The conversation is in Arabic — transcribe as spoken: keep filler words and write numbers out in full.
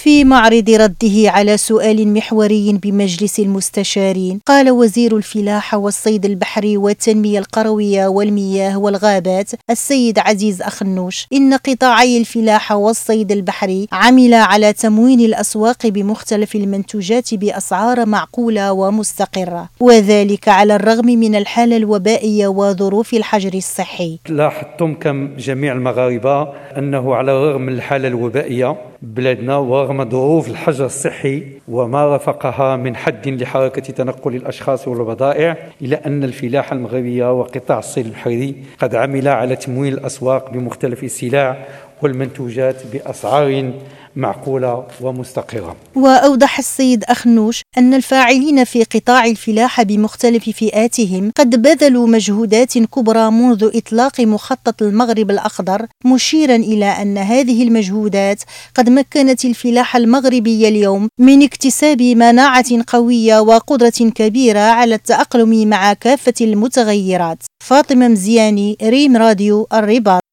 في معرض رده على سؤال محوري بمجلس المستشارين، قال وزير الفلاحة والصيد البحري والتنمية القروية والمياه والغابات السيد عزيز أخنوش إن قطاعي الفلاحة والصيد البحري عمل على تموين الأسواق بمختلف المنتوجات بأسعار معقولة ومستقرة، وذلك على الرغم من الحالة الوبائية وظروف الحجر الصحي. لاحظتم كم جميع المغاربة أنه على الرغم من الحالة الوبائية بلادنا ورغم ظروف الحجر الصحي وما رافقها من حد لحركة تنقل الأشخاص والبضائع، إلى أن الفلاحة المغربية وقطاع الصيد البحري قد عمل على تمويل الأسواق بمختلف السلع والمنتوجات بأسعار معقولة ومستقرة. وأوضح السيد أخنوش أن الفاعلين في قطاع الفلاحة بمختلف فئاتهم قد بذلوا مجهودات كبرى منذ إطلاق مخطط المغرب الأخضر، مشيرا إلى أن هذه المجهودات قد مكنت الفلاحة المغربية اليوم من اكتساب مناعة قوية وقدرة كبيرة على التأقلم مع كافة المتغيرات. فاطمة مزياني، ريم راديو الرباط.